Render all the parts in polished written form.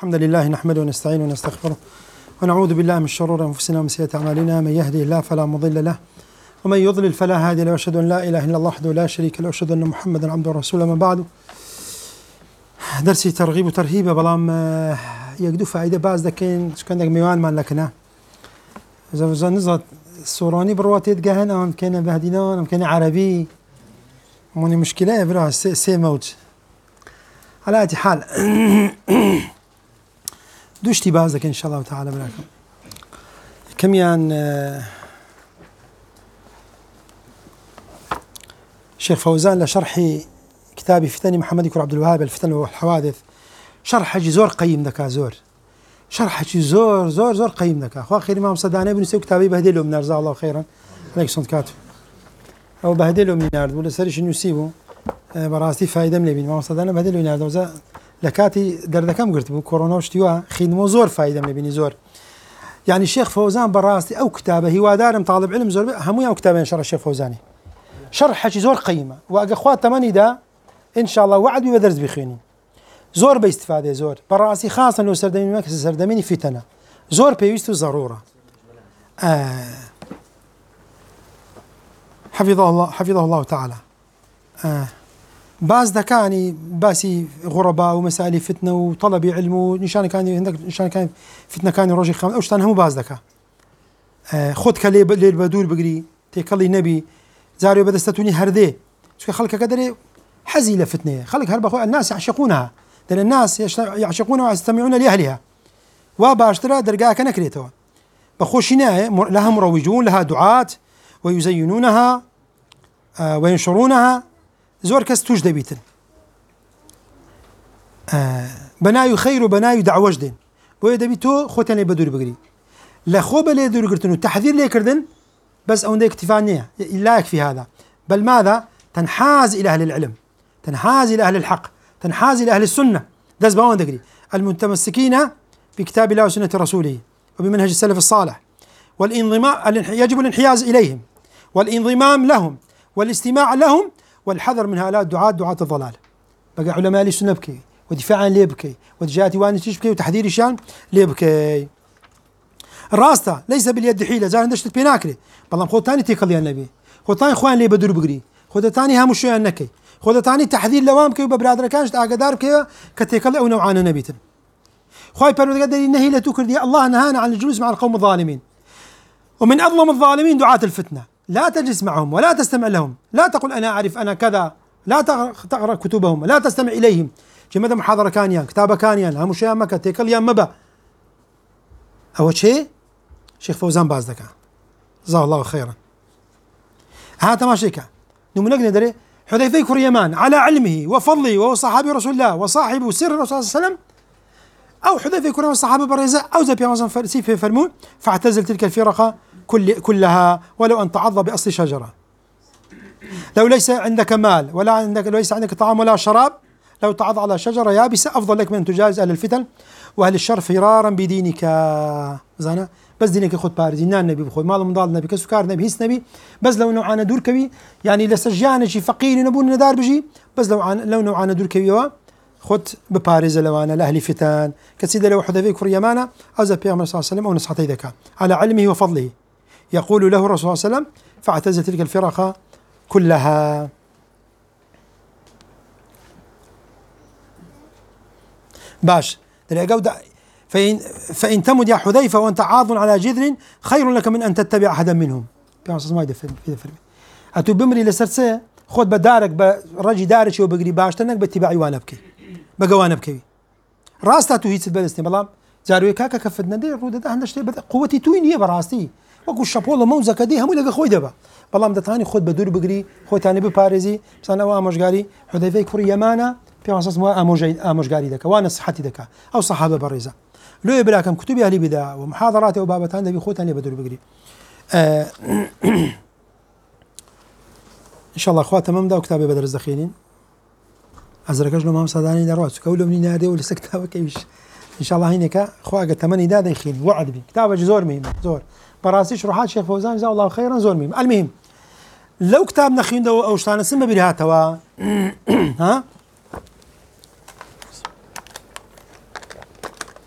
الحمد لله نحمده ونستعينه ونستغفره ونعوذ بالله من شرور أنفسنا ومن سيئات أعمالنا. من يهده الله فلا مضل له ومن يضلل فلا هادي له، وأشهد أن لا إله إلا الله وحده لا شريك له، وأشهد أن محمدا عبده ورسوله. ما بعد، درسي ترغيب وترهيب بلام يقدو فائدة باز دكين كندك ميوان مان لكنا إذا نزلت السوراني برواتي تجاهن أم كنا بهدينا أم كنا عربي موني مشكلة برا سي موج على أي حال. دوشتي بازك إن شاء الله تعالى براكم كميان شيخ فوزان لشرحي كتابي فتني محمد يكون عبد الوهاب الفتن والحوادث، شرح حجي زور قيم دكا زور شرح حجي زور قيم دكا. أخو خير إمام صداني بنسوي كتابي بهدله من رضا الله خيرا عليك صنت كاتب أو بهدله من نارد ولا سريش إنه يسيبه براستي فايدة من لبين إمام صداني بهدله من نارد وزا لكاتي دردكم قلت بكورونا وشتيوا خدمه زور فايدة من لبين زور. يعني الشيخ فوزان براستي أو كتابه هو دارم طالب علم زور همو أو كتابين شرح الشيخ فوزاني شرح حجي زور قيمة وأخوات تماني دا إن شاء الله وعد بيدرس بخيني زور باستفادة زور براسي خاصة لو سردمين مكس سردميني فتنة زور بيوستو ضرورة. حفظه الله تعالى. باز دكاني باسي غرباء ومسائل فتنة وطلب علم ونشان كان عندك نشان كان فتنة كان روجي خام أوش تنهم باز دكا خد كلي بدول بقري تكلي نبي زاري بدستوني هردي شو خلك قدري حزيلة فتنة خلك هرب أخوي الناس يعشقونها لأن الناس يعشقونها ويستمعون لأهلها وباشترى درجة كنكريتها بخوشنا لها مروجون لها دعاة ويزينونها وينشرونها زور كس توجد بيتن بنايو خير وبنايو دعوجدين بويدا بيتو خوتني بدور بقري لا خوب لي دور قرتنو تحذير لي كردن بس أون اكتفانية لا يكفي هذا، بل ماذا؟ تنحاز إلى أهل العلم، تنحاز إلى أهل الحق، تنحاز إلى أهل السنة. دز باون دقري المتمسكين بكتاب الله وسنة رسوله وبمنهج السلف الصالح، والانضمام يجب الانحياز إليهم والانضمام لهم والاستماع لهم والحذر من هؤلاء دعاة الضلال. بقى علماء أهل السنة بكي ودفاع عن ليبكي ودجاتي وان تشبكي وتحذير شان ليبكي. الراستا ليس باليد حيلة زار هندش تبيناكري بالله خود ثاني تيكلي النبي خود ثاني اخوان لي بدور بقري خود ثاني هم شويه النكي خود ثاني تحذير لوامك وببرادر كانش اقدار كي كتيكل او نوعان نبيتن خوي برودقدر النهي لا تكردي الله نهانا عن الجلوس مع القوم الظالمين، ومن اظلم الظالمين دعاة الفتنة. لا تجلس معهم ولا تستمع لهم، لا تقل انا اعرف انا كذا، لا تقرا كتبهم، لا تستمع اليهم. جمد محاضرة كانيان كتابة كانيان هم شيء مكة تيكل يا مبا اول شيء شيخ فوزان باز دكا جزاه الله خيرا. هذا ما شيكا نملك ندري حذيفة يكون يمان على علمه وفضله وهو صحابي رسول الله وصاحب سر الرسول صلى الله عليه وسلم، أو حذيفة يكون الصحابة بريزة أو زي بيان في فرمون فاعتزل تلك الفرقة كلها ولو أن تعض بأصل شجرة. لو ليس عندك مال ولا ليس عندك طعام ولا شراب، لو تعض على شجرة يابسة أفضل لك من أن تجاوز أهل الفتن وأهل الشر فرارا بدينك. زانا بس دينك خد بارزي نان نبي بخود مال مضال نبي كسكار نبي هيس نبي بس لو نوعنا دور كبي يعني لسجان شي فقير نبون ندار بجي بس لو نوعنا دور كبي خد ببارز لو انا لاهل فتان كسيده لو حذيفه كفر يمانه او زي بيغمبر صلى الله عليه وسلم او نصحتي ذكاء على علمه وفضله يقول له الرسول صلى الله عليه وسلم فاعتزل تلك الفرقه كلها. باش فإن تمد يا حذيفة وأنت عاض على جذر خير لك من أن تتبع أحدا منهم. ما يدفر أتو بمري لسرسة خد بدارك برجي دارك وبقري باش تنك باتباعي وانا بكي بقى وانا بكي راستا تو هيت البلستي بلام زاروي كاكا كفدنا دي رودة ده هندش قوتي توين هي براستي وكو الشابولا موزة كدي هم لقى خوي دبا بلام ده ثاني خد بدور بقري خد ثاني بباريزي بس أنا وامشقاري حذيفة يكفر يمانة في أساس ما امشقاري دكا وانا صحتي دكا أو صحابة بريزة لو يبلاكم كتب أهل بدع ومحاضرات وبابتان دبي خوتان اللي بدور بقري. إن شاء الله أخوات تمام ده وكتابي بدر الزخيلين أزرقش له ما مصداني دروات كولو مني نادي ولا سكتابة كيفش إن شاء الله هينك أخوات تماني ده يخيل وعد بي كتابة زور مهم زور براسي شروحات شيخ فوزان جزاه الله خيرا زور مهم. المهم لو كتابنا خين ده أو شتان سمى بريهاتوا ها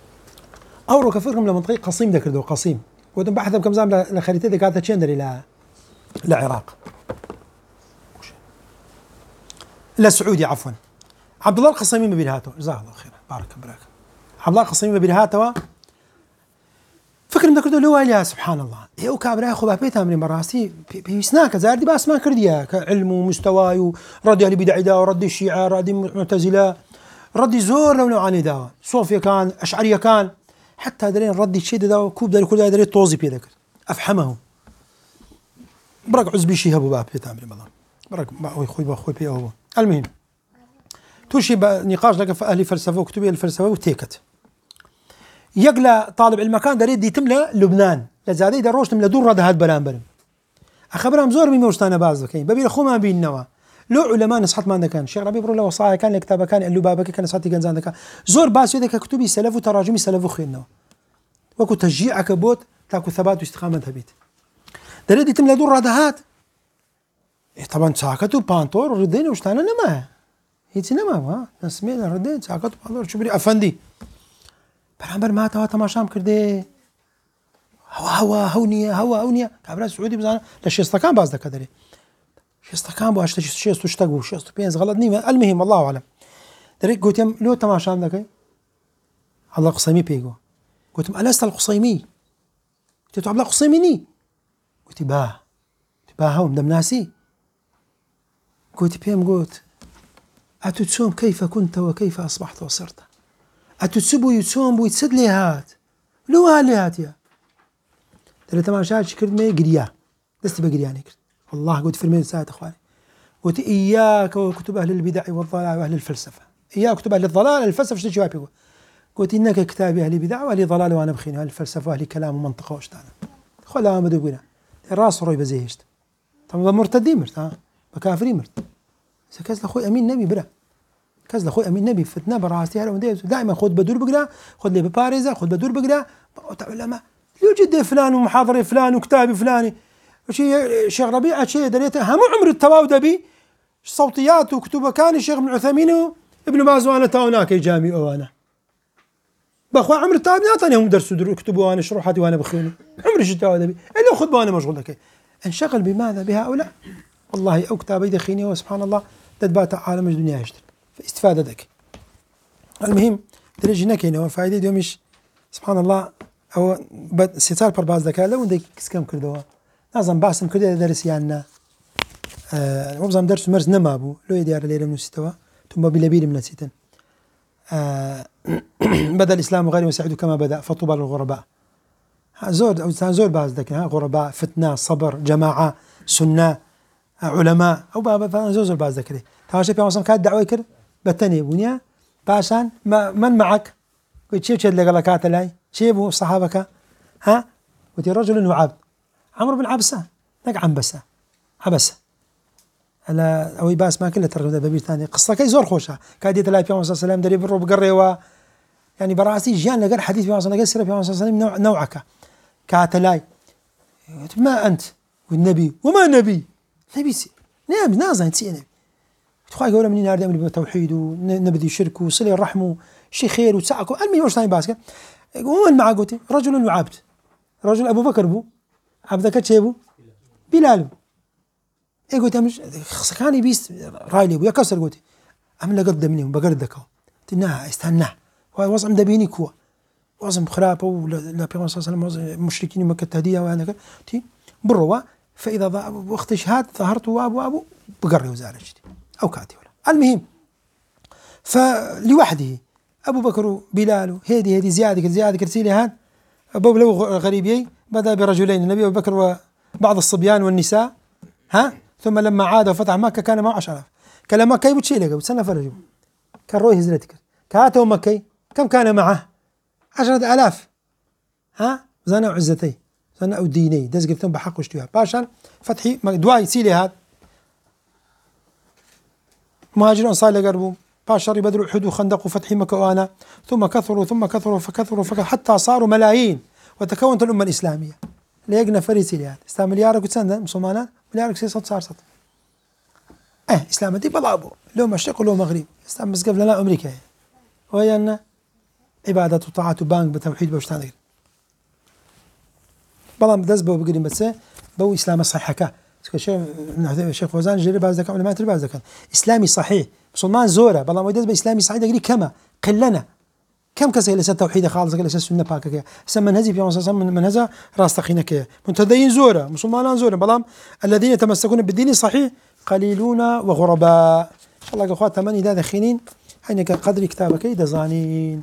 أورو كفرهم لمنطقة قصيم ذكر قصيم وتم بحث بكم زام لخريطة ذكرتها تشندر إلى العراق إلى السعودية عفوا. عبد الله القصيمي ببيرهاتو جزاه الله خيرا بارك براك. عبد الله القصيمي ببيرهاتو فكر ذكرته له يا سبحان الله يو كابرا خو بابيت امرين براسي بيسناك زاردي باس ما كرديا كعلم ومستواي ردي اهل بدع وردي الشيعه ردي معتزله ردي زور لو عاني داوا صوفيا كان اشعريه كان حتى درين ردي شيء داوا كوب دار كل دري توزي في ذكر افحمه برك عزبي شي ابو بابيت امرين بالله برك اخوي بي هو المهم توشي نقاش لك في اهل فلسفه وكتبي الفلسفه وتيكت يقلا طالب المكان دريد دي تملا لبنان لزادي دروش تملا دور رد هاد بلان بلم اخبرهم زور من موستانا باز كاين بابي اخو ما بين نوا لو علماء نصحت ما كان الشيخ ربيع برو وصايا كان الكتابه كان اللي بابك كان صحتي كان زان زور باس يدك كتبي سلف وتراجمي سلف خينا وكو تشجيعك بوت تاكو ثبات واستقامه ثبيت دريد تملا دور رد هاد طبعا ساكتو بانتور ردين وشتانا نما هيك نما نسمينا ردين ساكتو بانتور شو بري افندي برامبر ما توا تماشام كردي هوا هونيه كابرا سعودي بزانا لشيستكان باز دك دري شيستكان بو اشتا شيستو شتاقو شيستو بينز غلط نيمه المهم الله اعلم دري قلت لو تماشام دك الله قصيمي بيجو قلت ألست القصيمي قلت عبد الله قصيميني قلت باه هم دم ناسي قلت بيم قلت أتتسوم كيف كنت وكيف أصبحت وصرت أتتسبو يتسوم بو يتسد لي هات لو هالي هات يا ترى تماشات شكرت مي قريا دست بقرياني كرت والله قلت فرمين ساعة اخواني قلت إياك وكتب أهل البدع والضلال وأهل الفلسفة إياك كتب أهل الضلال الفلسفة شو جوابي قلت إنك كتابي أهل بدع وأهل ضلال وأنا بخيني أهل الفلسفة وأهل كلام ومنطقة واشتانا خلا ما دوبنا الراس روي بزيهشت طبعا مرتدين مرت ها بكافرين مرت كاز لأخوي أمين نبي برا كاز لأخوي أمين نبي فتنا براسي هلا دائما خذ بدور بقرا خذ لي بباريزا خذ بدور بقرا علماء يوجد فلان ومحاضرة فلان وكتابي فلاني وشي شيخ ربيع شيء دريته هم عمر التواود بي صوتيات وكتبه كان الشيخ ابن عثيمين وابن باز وانا تاوناك جامي وانا باخو عمر التواود نعطيهم درس كتبوا وانا شروحاتي وانا بخيني عمر التواود بي الا خذ وانا مشغول لك انشغل بماذا بهؤلاء والله او كتابي دخيني وسبحان الله تدبات عالم الدنيا يشتر فاستفادة ذاك المهم درجنا كاينه فائده دومش سبحان الله او ستار برباز ذاك لو نديك كم كردوا نظم باسم كده درس يعني وبزم درس مرز نمابو لو يدير ليله من الستوا ثم بلبيل من الستن بدا الاسلام غير يساعد كما بدا فطوبى للغرباء زور او زور باز ذاك غرباء فتنه صبر جماعه سنه علماء او بابا زور باز ذاك تاشي في مصام كاد دعوه كر بتني بنيا باشان من معك قلت شيء اللي قال لك لاي شيبوا صحابك ها قلت رجل وعبد عمرو بن عبسة نق عنبسة عبسة على أو باس ما كله ترى بابي ثاني قصة كي زور خوشة كادي تلاقي في صلى الله عليه وسلم دري بالرب قريوا يعني براسي جيان لقر حديث في صلى الله عليه وسلم نوعك كاتلاي ما أنت والنبي وما نبي نبي نعم نازل نسي نبي تخاي قولوا مني نار دائما بالتوحيد ونبذي شرك وصلي الرحم وشي خير وتسعكم المي وش ثاني باسكت ومن معه قلت رجل وعبد رجل أبو بكر بو عبدك تشيبو بلال اي قلت مش كان بيست رايلي ويا كسر قلت عمل قدمني وبقردك تنا استنى هو وصم دبيني كوا وصم خرابه ولا بيغمبر صلى الله عليه وسلم مشركين مكة تهديه وانا تي بروا فاذا وقت شهاد ظهرت وابو بقري وزارج او كاتي ولا المهم فلوحده ابو بكر وبلال هذه زياده كرسيلي هاد ابو لو غريبي بدأ برجلين النبي أبو بكر وبعض الصبيان والنساء ها ثم لما عاد وفتح مكة كان معه 10,000 كان مكة يبتشي لك وتسنى فرجه كان روي هزرتك كاتو مكي كم كان معه 10,000 ها زنا عزتي زنا أو ديني دز قلتهم بحق وشتوها باشان فتحي دواي سيلي هاد مهاجرون صار لقربوا باشر بدروا أحد وخندق وفتحي مكة وأنا ثم كثروا فكثروا حتى صاروا ملايين وتكونت الأمة الإسلامية ليقنا فريسي لهذا استعمل مليارك وتسنة مسلمانات مليارك سيصد صار سط إسلام دي بلابو لو مشرق ولو مغرب استعمل مسقف لنا أمريكا ويانا عبادة وطاعة وبانك بتوحيد بوشتان ذكر بلام دز بو بقري بس بو إسلام صحيح كا الشيخ فوزان جري باز ذكر علماء باز ذكر إسلامي صحيح مسلمان زورة بلام دز بإسلامي صحيح ذكري كما قلنا كم كسي لسه توحيد خالص لسه سنة باكك سم منهجي في مصر من منهجه راستقينك متدين زورة مسلمان زورة بلام الذين يتمسكون بالدين الصحيح قليلون وغرباء إن شاء الله أخوات تمني ذا دخينين حينك قدر كتابك إذا زانين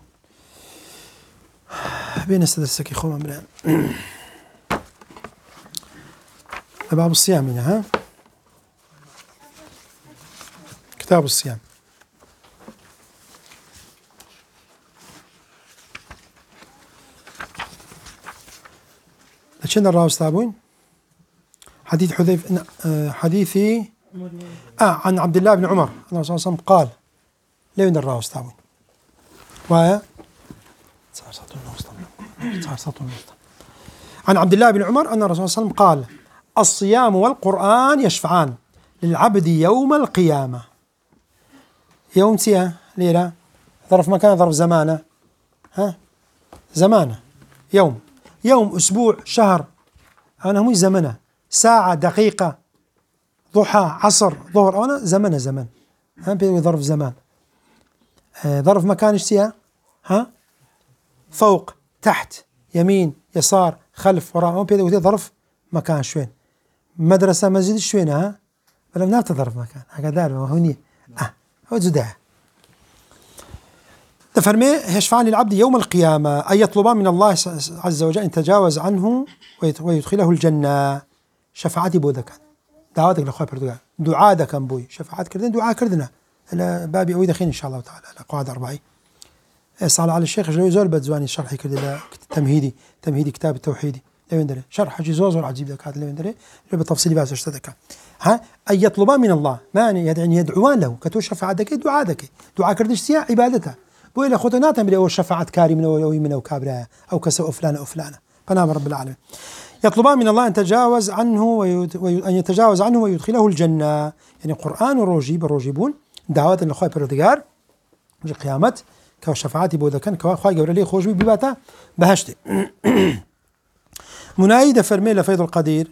بين استدسك خوما من باب الصيام هنا ها كتاب الصيام لشن الراوي استابون حديث حذيف حديثي عن عبد الله بن عمر أن الرسول صلى الله عليه وسلم قال لين الراوي استابون ويا عن عبد الله بن عمر أن الرسول صلى الله عليه وسلم قال الصيام والقرآن يشفعان للعبد يوم القيامة يوم تيا ليلة ظرف مكان ظرف زمانة ها زمانة يوم أسبوع شهر أنا مش زمنة ساعة دقيقة ضحى عصر ظهر أنا زمن ها بيقول ظرف زمان ظرف مكان اشتيا ها فوق تحت يمين يسار خلف وراء ما بيقول ظرف مكان شوين مدرسة مسجد شوين ها ولا نفط ظرف مكان هكذا هوني هو زداء تفرمي يشفعان للعبد يوم القيامة أن يطلبان من الله عز وجل أن يتجاوز عنه ويدخله الجنة شفاعتي بودك دعواتك لأخوة بردقاء دعاء دك بوي شفاعت كردنا دعاء كردنا بابي أوي دخين إن شاء الله تعالى قواعد 4 اسأل على الشيخ جلوي زول بدزواني شرحي كردنا تمهيدي كتاب التوحيدي لوين دري شرح حجي زوزور عجيب ذاك هذا لوين دري بالتفصيل بس اشتدك ها أن يطلبان من الله ماني يعني يدعوان له كتو شفاعتك دعاء كردش سيا عبادته بويل خذنا تمري أو شفاعة كاري من أو كابرا أو كسو فلانة فنام رب العالمين يطلبان من الله أن يتجاوز عنه وأن يتجاوز عنه ويدخله الجنة يعني قرآن وروجيبون دعوات الأخوة بردقار في قيامة كو شفاعتي بوذا كان كو أخوة قبل لي خوش بباتا بهشتي منايد فرمي لفيض القدير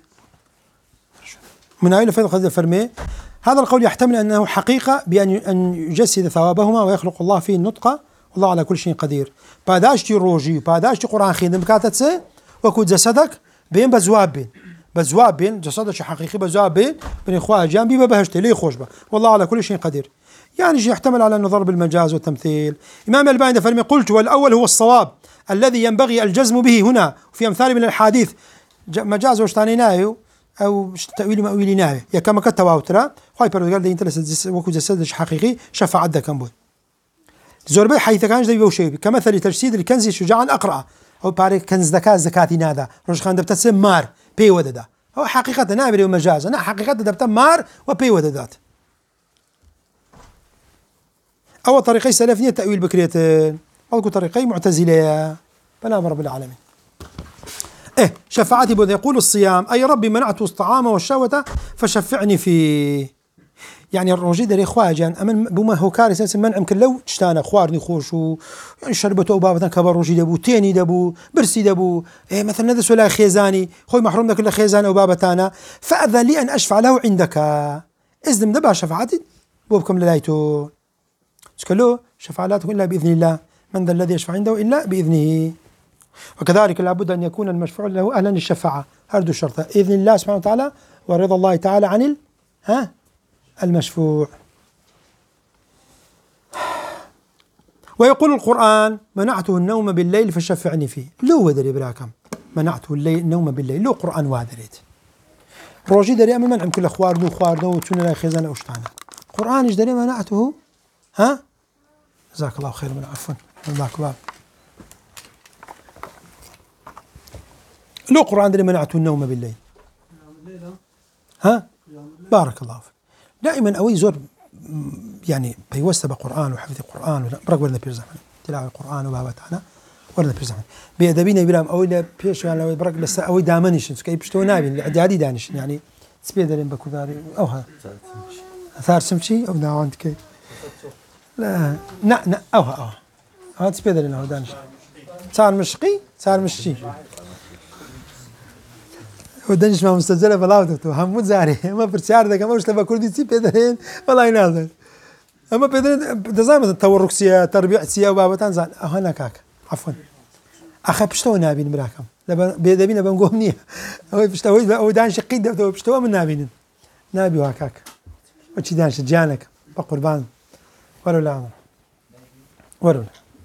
فرمي هذا القول يحتمل أنه حقيقة بأن يجسد ثوابهما ويخلق الله فيه النطق والله على كل شيء قدير باداشتي روجي باداشتي قرآن خيدم كاتتسي وكود جسدك بين بزواب بين جسدك حقيقي بزواب بين إخوة جانبي بهشتي ليه خوش والله على كل شيء قدير يعني يحتمل على أنه ضرب المجاز والتمثيل إمام الباني فرمي قلت والأول هو الصواب الذي ينبغي الجزم به هنا وفي أمثال من الحديث مجاز وشتانينايو أو تأويل مأويلناه يا كما كتواوترا خاي بردقال دين تلس وكو جسدش حقيقي شفاعة دكان بوي زوربي حيث كانش دبي وشيء كمثل تجسيد الكنز شجاعا أقرأ أو باري كنز زكاتي نادا رج خان دبتسم مار بي وددا هو حقيقة نابري ومجاز أنا حقيقة دبت مار وبي وددات أو طريقي سلفية تأويل بكريتين أو طريقي معتزلية فلا رب العالمين شفاعتي بود يقول الصيام أي ربي منعت الطعام والشهوة فشفعني فيه يعني الروجي دري خواجان أمن بما هو كارثة منع يمكن لو تشتانا خوارني خوشو يعني شربته وبابة كبر روجي دبو تيني دبو برسي دبو مثلا هذا ولا خيزاني خوي محروم ذاك الا خيزان او بابتانا فأذن لي أن أشفع له عندك إذن دبا شفاعتي بوبكم للايتو تقولوا شفاعة لا تكون إلا بإذن الله من ذا الذي يشفع عنده إلا بإذنه وكذلك لابد أن يكون المشفوع له أهلا للشفاعة هردو الشرطة إذن الله سبحانه وتعالى ورضا الله تعالى عن المشفوع. ويقول القرآن منعته النوم بالليل فشفعني فيه لو ودري براكم منعته النوم بالليل لو قرآن وادريت روجي دري أما منعم كل خوار دو تشون لا خزانة أوشتانا قرآن إيش دري منعته جزاك الله خير من عفوا الله أكبر لو قرآن دري منعته النوم بالليل بارك الله فيك دائما أوي زور يعني بيوسط بقرآن وحفظ القرآن برك ورنا بيرزح تلاوة القرآن وبابتنا ورنا بيرزح بيدبينا بلام أوي لا بيش يعني لو برك لسه أوي دامنيش كي بيشتو نابين عادي دانش يعني سبيدرين بكوداري أو ها ثار سمشي أو ناوانت كي لا أو هات سبيدر هنا دانش صار مشقي صار مشي ودنش ما مستجله بلاوته همود زاري ما برشار ده كمان مش تبع كل دي سبيدرين والله ينازل اما بيدرين دزايم التورك سيا تربيع سيا وبابتان زال هنا كاك عفوا اخا بشتو نابين براكم بيدبينا بنقومنيه هو بشتو هو دانش قيد بشتو من نابين نابي وهكاك وشي دانش جانك بقربان ولا ولا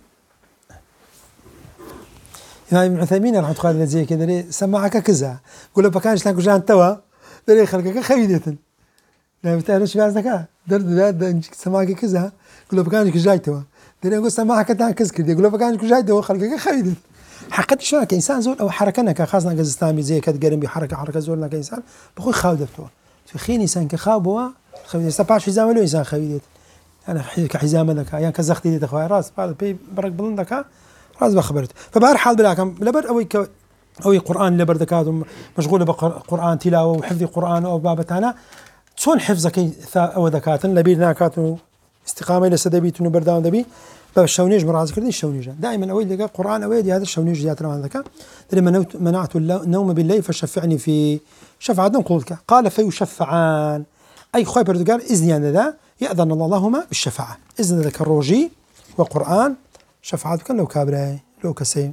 يعني ابن عثيمين رحمة الله زي كذا سمعك كذا قول له بكانش لك جان توا دري خلقك خيدتن لا بتعرفش بازك درد سمعك كذا قول له بكانش جاي توا دري يقول سمعك تاع كذا يقول له بكانش جاي توا خلقك خيدت حقت شو كإنسان زول أو حركنا كخاصنا كزستامي زي كتقرن بحركة زولنا كإنسان بخوي خاودة توا في خين إنسان كخابوا خيدت سبعش حزام له إنسان خيدت أنا كحزام ذاك يعني كزختي دي تخوي راس بعد بي برك بلندك راس بخبرت فبهر حال بلاكم لبر أوي قرآن لبر ذكاء مشغولة بقرآن تلاوة وحفظ قرآن أو بابتانا شون حفظك أو ذكاء لبيرنا كاتو استقامة لسدبيت ونبردان دبي فالشونيج مرازق كردي الشونيج دائما أوي لقى قرآن أوي هذا الشونيج جاتنا عن ذكاء لما منعت النوم بالليل فشفعني في شفعة قولك قال فيشفعان أي خوي بردقال إذن يعني ذا يأذن الله لهما بالشفاعة إذن ذاك الروجي وقرآن شفاعة كان لو كابراي لو كسين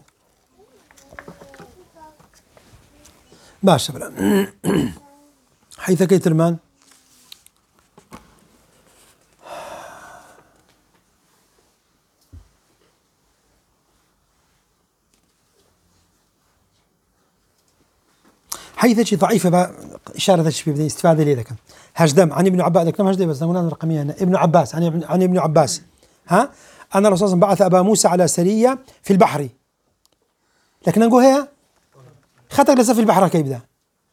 باشا بلا حيث كيت المان حيث شيء ضعيفة إشارة الشباب استفادة لي لك هجدم عن ابن عباس لكن هجدم بس نقول الرقمية هنا ابن عباس عن ابن عباس أن الرسول صلى الله عليه وسلم بعث أبا موسى على سرية في البحر لكن نقول هي خطر لسه في البحر كيف ده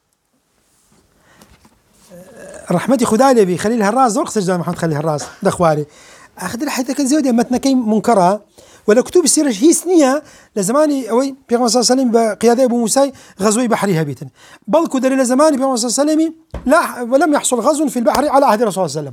رحمتي خدالي بي خليل هراس ورقص جدا محمد خليل هراس ده خوالي أخذ الحيث كان زودي متنا كي منكرها ولا كتب السيرة هي سنية لزماني أوي بيغمبر صلى الله عليه وسلم بقيادة أبو موسى غزوي بحري هبيتا بل كدر لزماني بيغمبر صلى الله عليه وسلم لا ولم يحصل غزو في البحر على عهد الرسول صلى الله عليه وسلم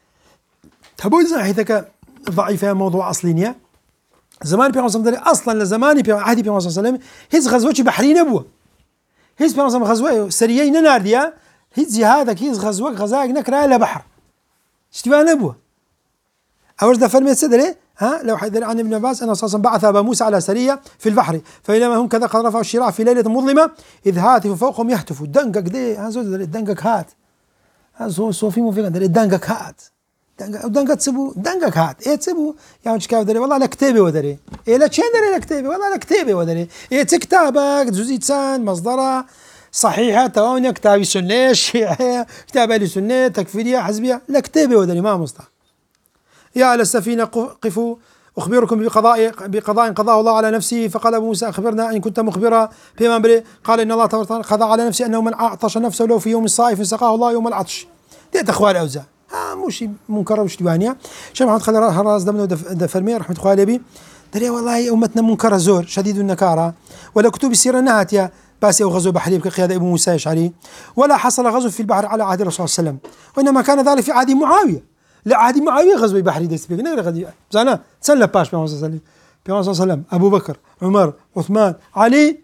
تبوي زي حيثك ضعيفة موضوع أصلينية زمان بيغمبر صلى الله عليه وسلم أصلا لزماني عهد بيغمبر صلى الله عليه وسلم هز غزوة بحري نبوة هز بيغمبر صلى الله عليه وسلم غزوة سريين ناردية هز جهادك هز غزوة غزاك نكرا إلى بحر اشتباه نبوة أول ده فرمي السدري لو حيث عن ابن عباس أن الرسول بعث أبا موسى على سرية في البحر فإنما هم كذا قد رفعوا الشراع في ليلة مظلمة إذ هاتف فوقهم يهتفوا دنقك دي دنقك هات صوفي مو في دنقك هات دنقك تسبو دنقك هات إيه تسبو يعني شكاف دري والله لكتابي ودري إيه لا تشين دري لكتابي والله لكتابي ودري إيه تكتابك جزء لسان مصدره صحيحة توانية كتابي سنة شيعية كتابة لسنة تكفيرية حزبية لكتابي ودري ما مصدر يا على السفينة قفوا أخبركم بقضاء قضاه الله على نفسه فقال أبو موسى أخبرنا إن كنت مخبرا بما أمره قال إن الله قضى على نفسه أنه من عطش نفسه لو في يوم الصائف سقاه الله يوم العطش ديت أخوال أوزاع مش منكر وش ديوانية شيخ محمد خلال هراس دمنا دفرمي رحمة خوالي أبي دري والله أمتنا منكر زور شديد النكارة ولا كتب السيرة نهت بس أو غزو بحري كقيادة أبو موسى الأشعري ولا حصل غزو في البحر على عهد الرسول صلى الله عليه وسلم وإنما كان ذلك في عهد معاوية لا عادي معاوية غزوة بحري ديس بيك نقدر غادي زانا تسلى باش بيغمبر صلى الله عليه وسلم أبو بكر عمر عثمان علي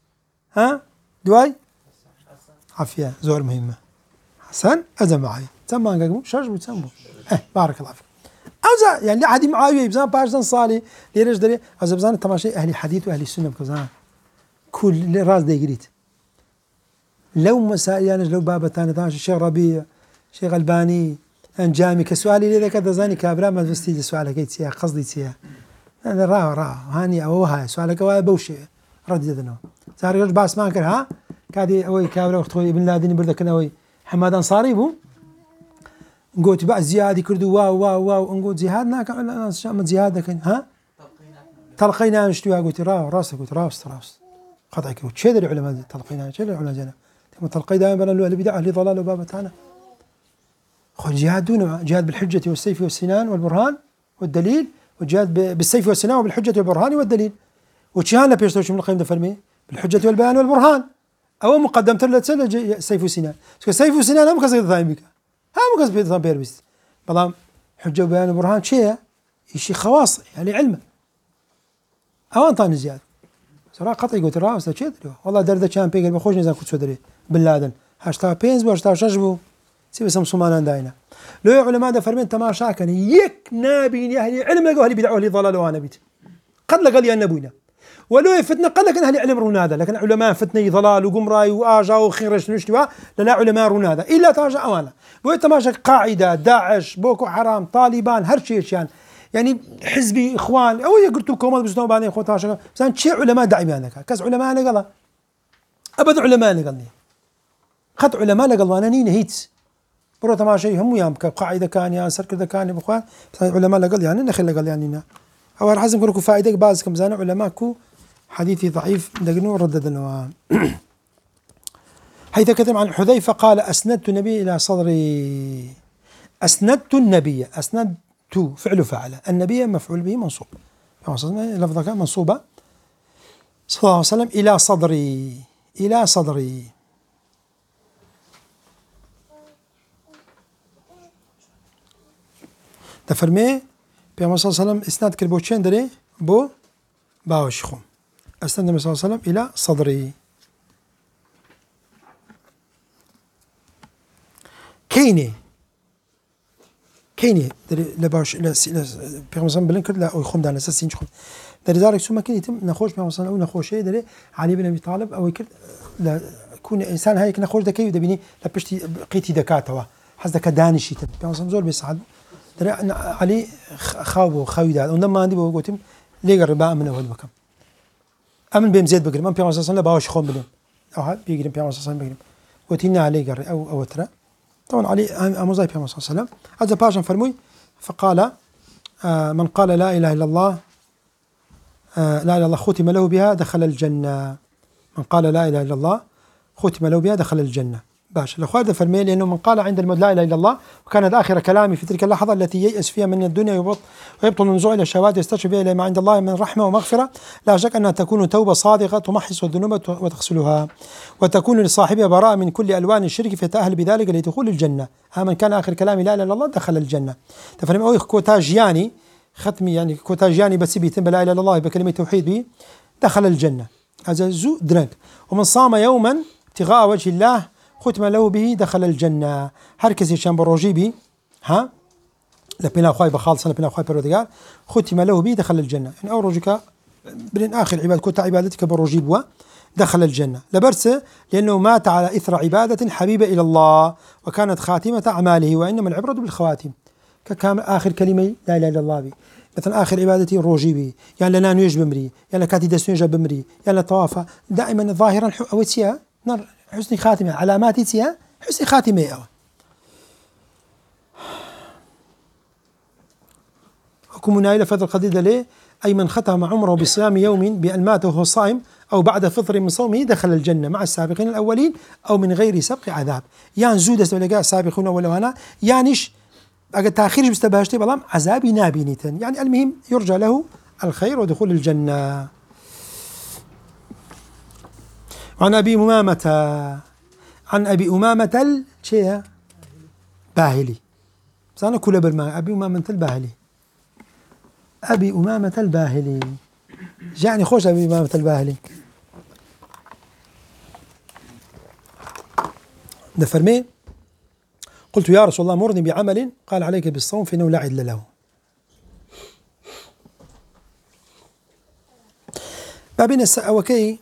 دواي عافية زور مهمة حسن أزم معي تسمى نقول شرج بتسمى بارك الله فيك أوزع يعني لا عادي معاوية بزان باش زان صالي ليرج دري أوزع بزان تماشي أهل الحديث وأهل السنة بكزان كل راس ده يقريت لو مسائل يعني لو بابا تاني تاني الشيخ ربيع الشيخ الباني أنجامي كسؤالي لذا كذا زاني كابرا ما تستيج سؤالك يتسيا قصدي تسيا أنا را هاني أو هاي سؤالك أو بوشي ردي ذنو صار يرجع باس ما كره كادي أوي كابرا أختوي ابن لادين بردك أوي حماد أنصاري بو نقول بقى زيادة كردو واو نقول زيادنا كأن شامل زيادة كن تلقينا نشتوي قلت راسك قلت راس قطعك وتشدر العلماء تلقينا شدر العلماء جنا ثم تلقي دائما بل أهل بدعة أهل ضلال وبابتانا خل جهاد دون جهاد بالحجة والسيف والسنان والبرهان والدليل والجهاد بالسيف والسنان وبالحجة والبرهان والدليل وتشهان لبيشتوش من القيم دفرمي بالحجة والبيان والبرهان أو مقدمة لتسل سيف وسنان سيف وسنان هم كذا ثايمك هم كذا بيت ثامبير بس بلام حجة وبيان وبرهان شيء خواص يعني علم اوان تان زياد صراحه قطعي قلت راه استشهد والله درده كان بيقل بخوش نزان كنت سدري بن لادن هاشتا بينز واشتا شجبو سيب سم صومالان داينا لو علماء ده فرمين تماشا كان يك نابين اهل علم لقوا اهل بدعوا اهل ضلال وانا بيت قد لقى لي النبونا ولو فتنه قال لك اهل علم رونادا لكن علماء فتنه ضلال وقمراي واجا وخيرش نشتوا لا علماء رونادا الا تاجا اوانا بو تماشا قاعده داعش بوكو حرام طالبان هر شيء يعني حزبي اخوان او قلت لكم بس بعدين اخوان تاشا مثلا شيء علماء داعمين لك كاس علماء انا قال ابد علماء انا قال خد علماء قال وانا ني نهيت برو تماشي هم يام قاعده كان يا سرك ذا كان بخوان علماء قال يعني نخل قال يعني او حسب كلكم فائده بعض كم زان علماءكو حديثي ضعيف دقنو ردد انه حيث كتب عن حذيفه قال اسندت النبي الى صدري اسندت النبي اسندت فعل فعل النبي مفعول به منصوب لفظه كان منصوبه صلى الله عليه وسلم الى صدري تفرمي بيغمبر صلى الله عليه وسلم اسناد كربو چند دري بو باوش خوم اسناد النبي صلى الله عليه وسلم الى صدري كيني دري لباوش بيغمبر صلى الله عليه وسلم بلنكر لا خوم دانا سسين خوم دري ذلك سوما كان يتم نخوش بيغمبر صلى الله عليه وسلم نخوشي دري علي بن ابي طالب او يكر لا يكون انسان هيك نخوش دكي دبيني لا بشتي قيتي دكاتوا حزدك دانشي بيغمبر صلى الله عليه وسلم زول بيسعد دري علي خاوي دال ولما عندي بقولتم ليه الربا من اول مكان امن بهم زيد بقري ما بيغمبر صلى الله عليه وسلم باوش خوم بلين او هاد بيقري بيغمبر صلى الله عليه وسلم بقري وتينا علي قري او ترى طبعا علي اموزاي بيغمبر صلى الله عليه وسلم هذا باشا فرموي فقال من قال لا اله الا الله لا اله الا الله ختم له بها دخل الجنه من قال لا اله الا الله ختم له بها دخل الجنه باشا الاخوان ده فرمي لانه من قال عند الموت لا اله الا الله وكانت اخر كلامي في تلك اللحظه التي ييأس فيها من الدنيا ويبطل النزوع الى الشهوات ويستشفي بها الى ما عند الله من رحمه ومغفره لا شك انها تكون توبه صادقه تمحص الذنوب وتغسلها وتكون لصاحبها براءه من كل الوان الشرك فيتاهل بذلك لدخول الجنه من كان اخر كلامي لا اله الا الله دخل الجنه تفهم او كوتاجياني ختمي يعني كوتاجياني بس بيتم لا اله الا الله بكلمه توحيد به دخل الجنه هذا زو درنك ومن صام يوما ابتغاء وجه الله ختم له به دخل الجنة هر كسي شان بروجي بي ها لبنا أخوي بخالص لبنا أخوي بردقال ختم له به دخل الجنة يعني أو رجك بين آخر عبادة كنت عبادتك بروجي بوا دخل الجنة لبرسه لأنه مات على إثر عبادة حبيبة إلى الله وكانت خاتمة أعماله وإنما العبرة بالخواتم ككامل آخر كلمة لا إله إلا الله بي مثلا آخر عبادتي روجي بي يعني لنا نيج بمري يعني كاتي دسنيجا بمري يعني طوافة دائما ظاهرا أوتيا نار حسن خاتمة علاماتي تيها حسن خاتمة أو حكم نائلة فترة قديدة ليه أي من ختم عمره بصيام يوم بأن مات وهو صائم أو بعد فطر من صومه دخل الجنة مع السابقين الأولين أو من غير سبق عذاب يعني زود لقاء سابقون ولا أنا يعنيش أجد تأخير بستبهشتي بلام عذابي نابينيتا يعني المهم يرجى له الخير ودخول الجنة عن أبي أمامة الباهلي بس أنا كل برما أبي أمامة الباهلي جاني خوش أبي أمامة الباهلي نفرمي قلت يا رسول الله مرني بعمل قال عليك بالصوم فإنه لا عدل له بابين السأوكي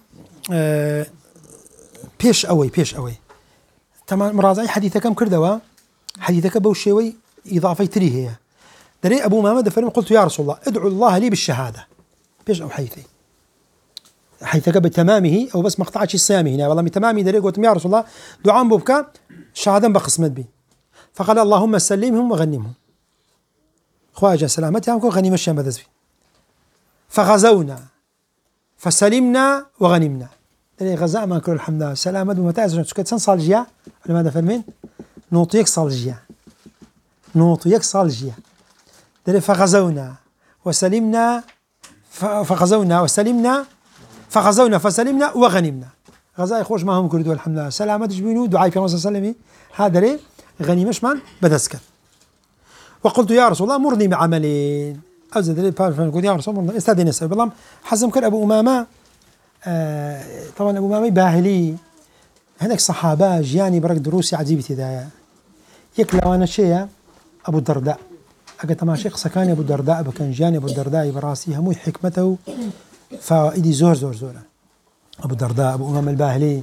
بيش أوي تمام مراجعي حديثك كم كردوا حديثك بوشيوي إضافة تري هي دري أبو محمد فرم قلت يا رسول الله ادعو الله لي بالشهادة بيش أو حيثك بتمامه أو بس مقطعش الصيام هنا والله بتمامه دري قلت يا رسول الله دعاء ببكى شهادة بقسمت بي فقال اللهم سلمهم وغنمهم خواجة سلامتهم كن غنيمة الشام بذزبي فغزونا فسلمنا وغنمنا دري غزاء ما كل الحمد لله سلامة ومتاز سكت سن صالجيا ولا ماذا فرمين نوطيك صالجيا دري فغزونا وسلمنا فسلمنا وغنمنا غزاء خوش ما هم كردوا الحمد لله سلامة جبينو دعاء في الله صلى الله عليه وسلم هذا دري غنيمة شمان بدسكت وقلت يا رسول الله مرني بعملين أزد لي بارفان قلت يا رسول الله استأذن يسأل بالله حزم كر أبو أمامة طبعا أبو أمامة باهلي هناك صحابة جياني برك دروسي عجيبة ذا يكلا وانا شيء أبو الدرداء أجت ما شيخ سكاني أبو الدرداء بكان جاني أبو الدرداء براسي همو حكمته فإيدي زور أبو الدرداء أبو أمام الباهلي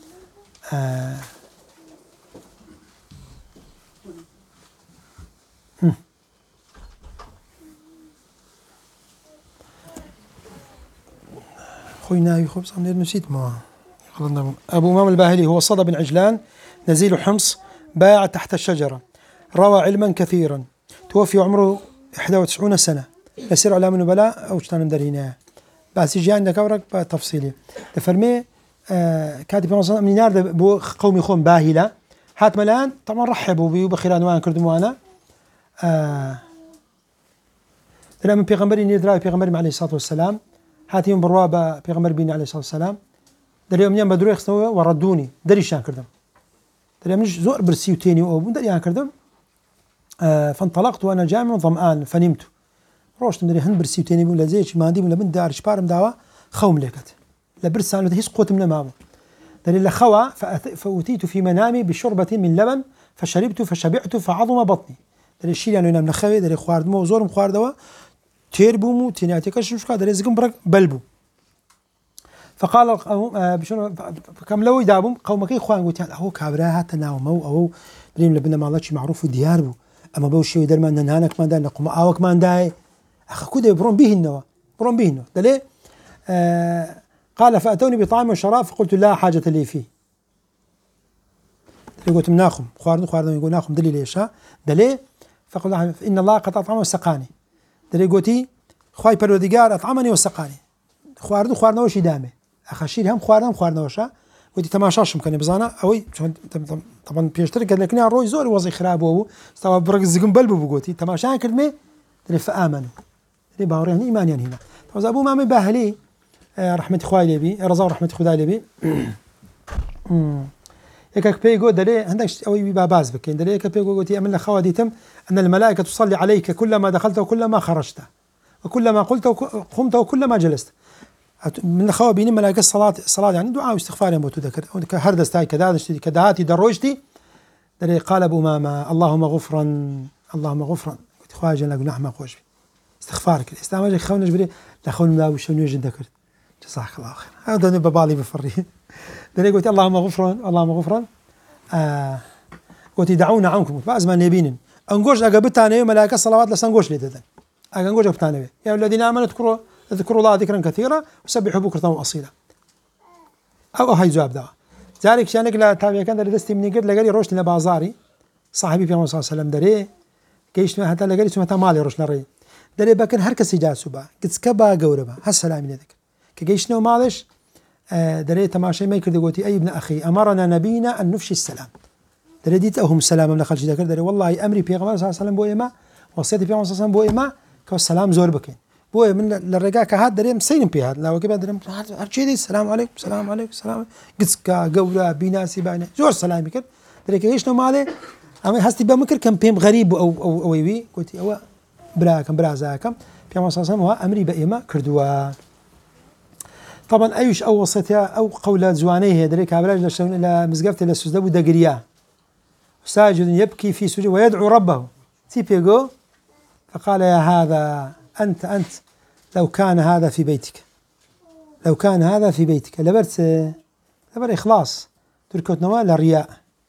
خوينا خبز عم نسيت ما أبو أمام الباهلي هو صدى بن عجلان نزيل حمص باع تحت الشجرة روى علما كثيرا توفي عمره 91 سنة يسير على من البلاء أو شتان درينا بس يجي عندك أورق تفصيلي تفرمي كاتب من نار بو قومي خوم باهلة هات ملان طبعا رحبوا بي وبخيران وانا كردم وانا من بيغمبري ندرا بيغمبري عليه الصلاة والسلام هاتيهم بروابة بيغمبر بيني عليه الصلاة والسلام دري يوم بدرو يخسنوا وردوني دري شان كردم دري مش زور برسي وتاني أو دري أنا كردم فانطلقت وأنا جامع ظمآن فنمت روشت دري هن برسي وتاني ولا زيش ما عندي ولا من دار شبارم دعوة خوم لكت لا برسان ولا هيس قوة من مامو دري لخوا فأتيت في منامي بشربة من لبن فشربت فشبعت فعظم بطني دري الشيء يعني نام نخوي دري خواردمو وزورم خواردوا تيربومو تيناتيكش مش قادر يزقم برك بلبو فقال القوم كم لو يدابم قومك اخوان قلت هو كابراها تناومو او بريم لبنا ما الله معروف دياربو اما بو شي يدير ما نهانك ما داي نقوم اوك ما داي اخ كده برون به النوا برون به النوا دلي قال فاتوني بطعام وشراب فقلت لا حاجه لي فيه قلت مناخم خواردن يقول ناخم دلي ليش دلي فقل ان الله قد اطعم وسقاني دلي قوتي خواي پروردگار اطعمني وسقاني خواردن وشي دامه اخشير هم خواردن وشا ودي تماشاش ممكن بزانا اوي طبعا بيشترك قال لك روي زور وزي خرابو استوى برق زقم بلبو بقوتي تماشا كلمه دلي فامنوا دلي باورين ايمان يعني هنا طبعا ابو مامي باهلي رحمه خوالي بي رضا رحمه خدالي بي يكك بيقو دلي عندك اوي باباز بكين دلي يكك بيقو قوتي امن خواديتم ان الملائكه تصلي عليك كلما دخلت وكلما خرجت وكلما قلت قمت وكلما جلست من الخوابين ملائكة الصلاة يعني دعاء واستغفار يموت ذكر هردستاي كذاتي دروجتي دري قال ابو ماما اللهم غفرا قلت خواجه لك نعم خوش استغفارك الاستعمال جاي خونا جبري لا خون لا وش نيجي ذكر جزاك الله خير هذا ببالي بفري دري قلت اللهم غفرا قلت دعونا عنكم بعد ما نبين انقوش اقبتاني ملائكة الصلوات لسنقوش لي ددن أنقول جبتاني يا الذين آمنوا اذكروا الله ذكرا كثيرا وسبحوا بكرة وأصيلا أو هاي جواب ده ذلك شانك لا تابع كان دستي من قبل لقالي روش لنا بازاري صاحبي في صلى الله عليه وسلم دري كيش ما حتى لقالي سمعت مالي روش لري دري بكن هركس جالسوا با قد كبا جوربا هالسلام عليك كيشنو مالش دري تماشي ما يكرد قوتي أي ابن أخي أمرنا نبينا أن نفشي السلام دري ديتهم السلام من خلش ذكر دري والله أمري في صلى الله عليه وسلم بويما وصيتي في صلى الله عليه وسلم بويما كالسلام زور بكين بوي من الرجاء كهاد دريم سين بيهاد لا وكيف دريم هرشيدي السلام عليكم السلام قصكا قولا بيناسي باينه زور سلامي كده دريك ايش نو مالي اما هستي بمكر كم بيم غريب او وي قلت هو براكم برازاكم في صلى الله عليه وسلم هو امري بأيما كردوا طبعا ايش او وصيتها او قولات زوانيه دريك ابراج لشون الى مزقفت الى سجده ودقريا ساجد يبكي في سجود ويدعو ربه تيبيغو فقال يا هذا أنت لو كان هذا في بيتك لبرت إخلاص تركت نوال الرياء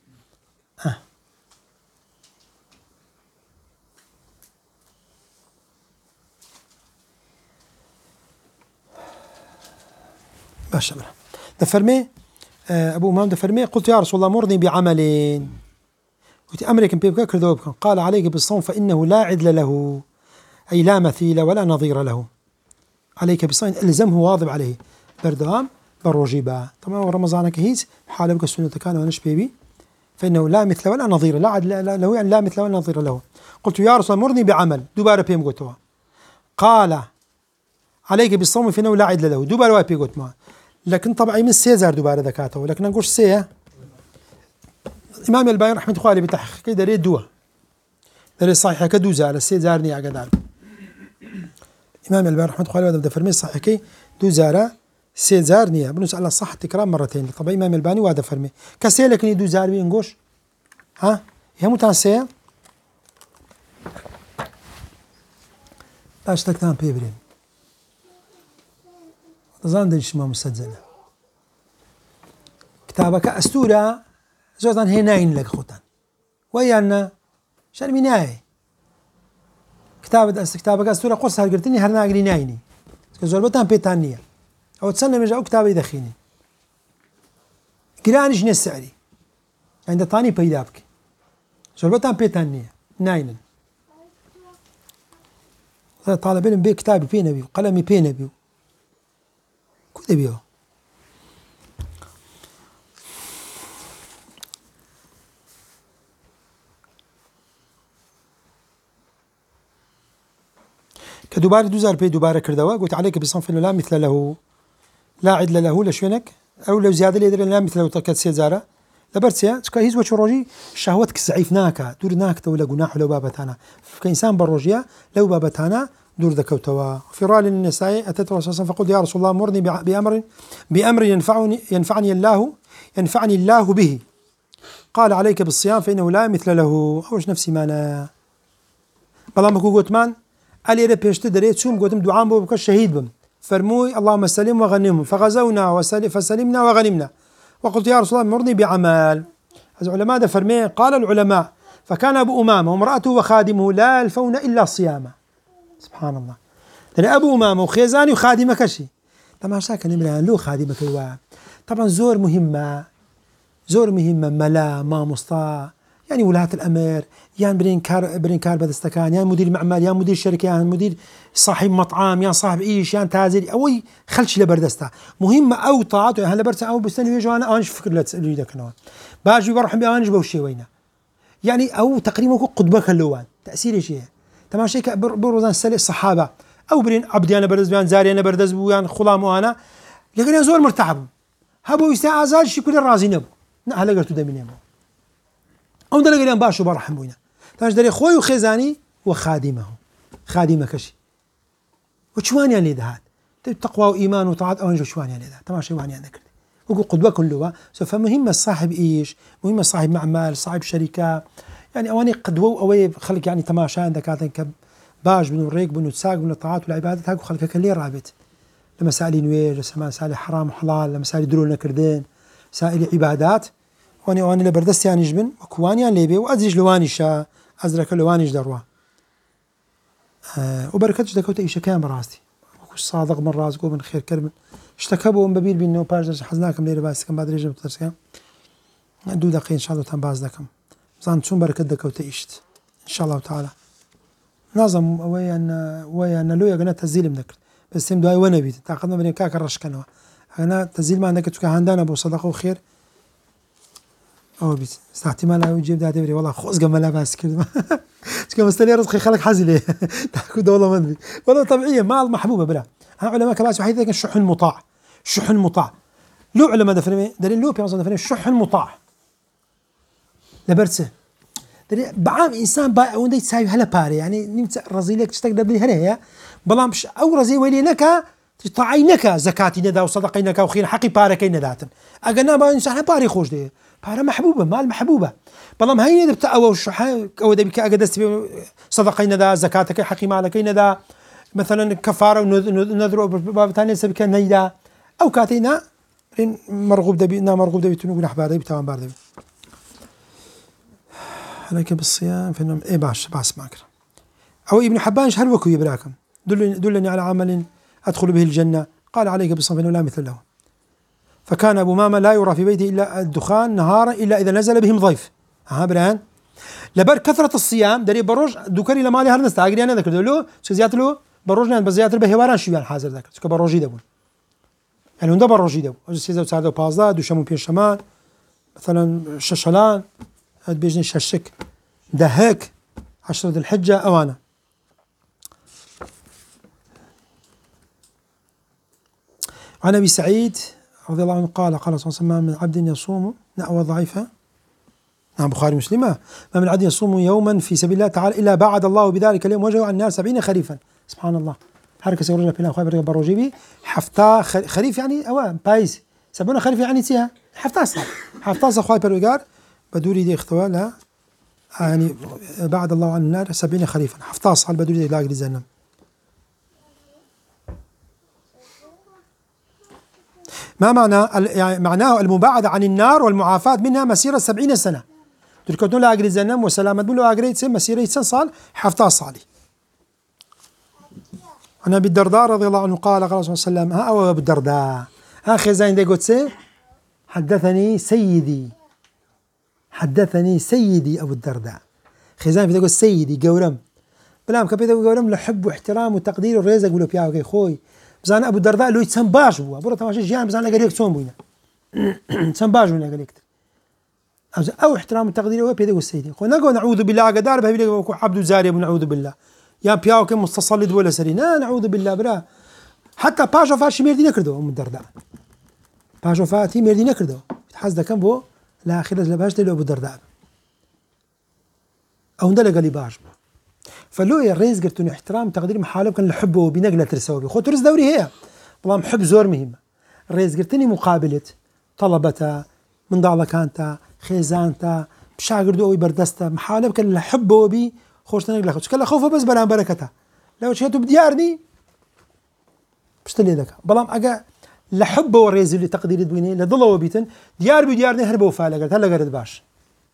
باشا دفرمي أبو أمام دفرمي قلت يا رسول الله مرني بعملين قلت أمريكا بيبكا كردوبكا قال عليك بالصوم فإنه لا عدل له أي لا مثيل ولا نظير له عليك بالصوم الزمه واظب عليه بردوام بروجيبا طبعا رمضان كهيز حاله بك السنة كان ونش بيبي فإنه لا مثل ولا نظير لا عدل له يعني لا مثل ولا نظير له قلت يا رسول مرني بعمل دوباره بيم قلتها قال عليك بالصوم فإنه لا عدل له دوباره واي بيقول ما لكن طبعا من سيزار دوباره ذكاته لكن نقول سيه إمام الباين رحمة الله عليه بتحقيق دري دوا دري صحيح كدوزة على السيزارني عقدان إمام البارح رحمة الله عليه فرمي صحيحي دو زارة سي زار نية بنوس على صح التكرار مرتين طبعا إمام الباني وهذا فرمي كسيلك ني دو زار بينقوش ها هي متنسية باش تكتان بيبرين نظام دنيش ما مسجلة كتابك أستورة زوجان هي ناين لك خوتان ويانا شان مناي كتابك أستورة قص هالقرتني هرنا أجري نايني زولبتان بيتانية أو تسنى مجا أو كتابي دخيني قرانش نسعري عند طاني بيدابك زولبتان بيتانية ناينن طالب علم بي كتابي بي نبي وقلمي بي نبي كده بيو كدوباره دوزار بي دوباره كردوا قلت عليك بصنف لا مثل له لا عدل له لشوينك او لو زياده لي لا مثل له تكت سيزاره لبرتيا تكا هيز وشروجي شهوتك ضعيف ناكا دور ناك ولا جناح لو بابتانا كإنسان بروجيا لو بابتانا دور ذكوتوا في رال النساء اتت الرسول فقلت يا رسول الله مرني بامر ينفعني الله به قال عليك بالصيام فانه لا مثل له اوش نفسي ما انا بلا ما قلت مان علي إذا بيشت دريت شوم قلتم دعاء بوك الشهيد بم فرموي اللهم سلم وغنمهم فغزونا فسلمنا وغنمنا وقلت يا رسول الله مرني بعمل العلماء ده فرمي قال العلماء فكان أبو أمامة وامرأته وخادمه لا يلفون إلا الصيام سبحان الله يعني أبو أمامة وخيزاني وخادمك شيء طبعا شاك نمران له خادمك طبعا زور مهمة ملا ما مصطا يعني ولاة الأمر يعني برين كار بدستكان يعني مدير معمل يعني مدير شركة يعني مدير صاحب مطعم يعني صاحب إيش يعني تاجر أوي خلش لبردستا مهمة أو طاعته يعني لبرت أو بستني يجوا أنا أنش فكر لا تسألني ذاك النوع باجي بروح بأنش بوشي وينه يعني أو تقريبا قطبة كلوان تأثير شيء تمام شيء بروزان السلة الصحابة أو برين عبدي أنا بردز بيان زاري أنا بردز بيان خلام وأنا لكن زول مرتعب هبو يستعزال شيء كل الرازي نبو هلا قلت ده من يمه أو ده لقينا باشو برحم بوينا تاج دري خوي وخزاني وخادمه خادمه كشي وشوان يعني ده هاد تقوى وإيمان وطاعة أو شوان يعني ده تمام شيء يعني ذكر وقول قدوة كلها فمهم الصاحب إيش مهم الصاحب معمل صاحب شركة يعني أواني قدوة أو خلق يعني تماشى عندك هذا كب باج بنو الريق بنو الساق بنو الطاعات والعبادة هاكو خلق كلي رابط لمسائل نويج لمسائل حرام وحلال لمسائل درونا كردين مسائل عبادات واني لبردست يعني جبن وكواني يعني ليبي وأزرج لوانيشا أزرك لوانيش دروا وبركتش دكوت إيش كان براستي وكش صادق من راسك ومن خير كرم اشتكبوا ببيل بينه باج حزناكم ليلة بس كم بعد رجع بترسكم دو دقيقة إن شاء الله تنباز لكم زان شون بركت دكوت إيشت إن شاء الله تعالى نظم ويا لو يا جنا تزيل منك بس تم دواي وانا بيت تعقدنا بين كاك الرش كانوا أنا تزيل ما عندك تكون عندنا أبو صدقة وخير أو بيت استحتمال أو يجيب ده تبري والله خوز جمالها بس كده كم مستني رزقي خلك حزلة تحكوا ده والله ما أدري والله طبيعية ما محبوبة بلا أنا علماء كباس وحيد لكن شح مطاع لو علماء دفني دليل لو بيعصر دفني شح مطاع لبرسه دليل بعام إنسان با وندي تساوي هلا باري يعني نمت رزيلك تستقدر به هنا بلا مش أو رزيل ولينك تطعينك زكاتي ندا وصدقينك وخير حقي بارك نداتن أجنا با إنسان باري خوش ده بارا محبوبة مال محبوبة بلام هاي ندبت أو شح أو دبي كأجدست صدقين ذا زكاتك حقي مالك ذا مثلا كفارة ونذر باب ثاني سبك نيدا أو كاتينا مرغوب دبي مرغوب دبي تنقول أحبار دبي تمام بار دبي عليك بالصيام فإنهم إيه باش معك أو ابن حبان شهر وكو يبراكم دلني على عمل أدخل به الجنة قال عليك بالصيام فإنه لا مثل له فكان أبو ماما لا يرى في بيته إلا الدخان نهارا إلا إذا نزل بهم ضيف برهان لبر كثرة الصيام دري بروج دكري لما لي هرنست أجري أنا ذكر له سزيات له بروجنا بزيات به هواران شو يعني حاضر ذكر سك بروجي دبون يعني هندا بروجي دبون سيزا وسعد وبازدا دوشمون بين شمال مثلا ششلان هاد بيجني ششك دهك 10 ذي الحجة أوانا عن أبي سعيد رضي الله عنه قال صلى الله عليه وسلم من عبد يصوم نحو ضعيفة نعم بخاري مسلمة ما من عبد يصوم يوما في سبيل الله تعالى إلا بعد الله بذلك اليوم وجهه عن النار 70 خريفا سبحان الله هر کسی روز پینا خواه برای بروجی بی هفته خریف یعنی اوه پاییز سبونه خریف یعنی چیه هفته سال خواه پروگار بدوری دی اختوا لا يعني بعد الله عن النار 70 خريفا هفته سال بدوری دی لاگری جهنم. ما معنى يعني معناه المباعدة عن النار والمعافاة منها مسيرة 70 سنة. تركتون لا أجري زنم وسلامة بلو أجري مسيرة 100 صال حفتة صالي. عن أبي الدرداء رضي الله عنه قال قال صلى الله عليه وسلم ها أو أبو الدرداء ها خزين دي قدسي حدثني سيدي أبو الدرداء خزين في دي قدس سيدي قورم بلام كبيدا قورم لحب واحترام وتقدير والرزق ولو بياو كي خوي بزان أبو الدرداء لو يتسم باش بوا برا تماشي جيان بزان لقريك تسوم بوينا تسم باش بوينا قريك أو احترام التقدير هو بيده والسيدي خو نقول نعوذ بالله قدار بهبي لك عبد زاري نعوذ بالله يا بياو كم مستصلد ولا سرينا نعوذ بالله برا حتى باجو فاش ميردي نكردو أم الدرداء باجو فاتي ميردي نكردو حاسد كم بو لا آخر لباش دلو أبو الدرداء أو ندلق لي باش فلو يا ريز قلت إنه احترام تقدير محالب كان لحبه وبنقلة ترسوبي خو ترس دوري هي والله محب زور مهمة ريز قلتني مقابلة طلبته من ضالكانتا خيزانتا بشاغردو أو بردستا محالب كان لحبه وبي خوش تنقل خوش كلا خوفه بس بلا بركته لو شيتو بديارني بشتلي ذاك بلام أجا لحبه وريز اللي تقدير دويني لضله وبيتن ديار بديارني هربوا فعلا قلت هلا قرد باش.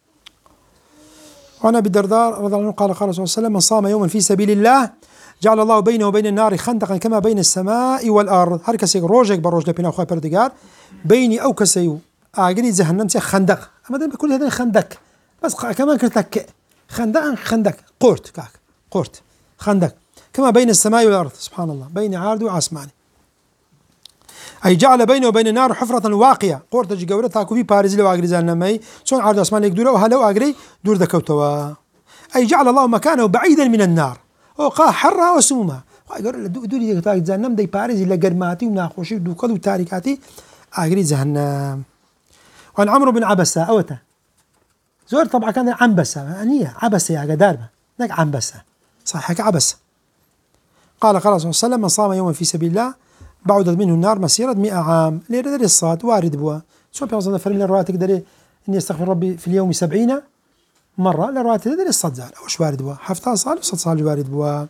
وعن أبي الدرداء رضي الله عنه قال قال صلى الله عليه وسلم من صام يوما في سبيل الله جعل الله بينه وبين النار خندقا كما بين السماء والأرض. هر كسي روجك بروج لبينا أخوي بردقار بيني أو كسيو أجري جهنم خندق أما ده كل هذا خندق بس كمان كرتك خندق قرت خندق كما بين السماء والأرض سبحان الله بين عارض وعسماني أي جعل بينه وبين النار حفرة واقية قرت جي قورة تاكو في باريس لو أجري زهنمي شون عارض عسماني يقدروا وهلو أجري دور دكوتوا أي جعل الله مكانه بعيدا من النار وقا حرها وسمومها دوري تاك زهنم دي باريس إلا قرماتي وناخوشي دوكاد وتاريكاتي أجري زهنم. وعن عمرو بن عبسة أوته زور طبعا كان عنبسة يعني عبسة يا قداربة هناك عنبسة صحيح عبسة قال صلى الله عليه وسلم من صام يوما في سبيل الله بعدت منه النار مسيرة 100 عام ليه الصاد وارد بوا شو بيوصلنا فريق الرواية تقدر إني أستغفر ربي في اليوم 70 مرة الرواية تقدر الصاد زال وش وارد بوا حفتها صال وصاد صال وارد بوا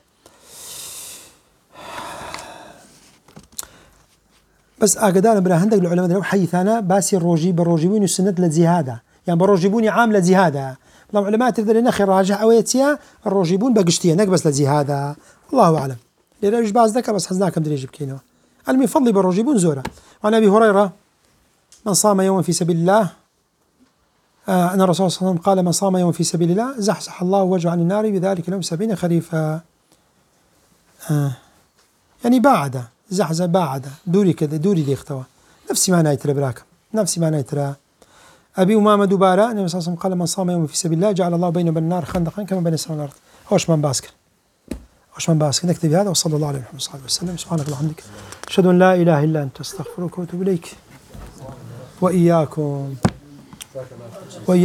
بس أقدر برا هندق العلماء لو حيثانا باسي الروجي بالروجيبون السنة للزهادة يعني بالروجيبون عام لزهادة والله العلماء تقدر نخي راجع أويتيا الروجيبون بقشتيا نقبس لزهادة الله أعلم ليش بعض ذكر بس حزناكم دريج بكينو المي فضل بالروجيبون زورة. وعن أبي هريرة من صام يوما في سبيل الله أن الرسول صلى الله عليه وسلم قال من صام يوما في سبيل الله زحزح الله وجهه عن النار بذلك اليوم 70 خريفا يعني بعد زحزح بعد دوري كذا دوري دي اختوى نفسي ما نايترى براكم نفسي ما نايترى. أبي أمامة دبارة النبي صلى الله عليه وسلم قال من صام يوما في سبيل الله جعل الله بينه وبين النار خندقا كما بين السماء والأرض. هوش من باسكر نكتب هذا وصلى الله عليه وصحبه وسلم سبحانك اللهم وبحمدك أشهد أن لا إله إلا أنت أستغفرك وأتوب إليك وإياكم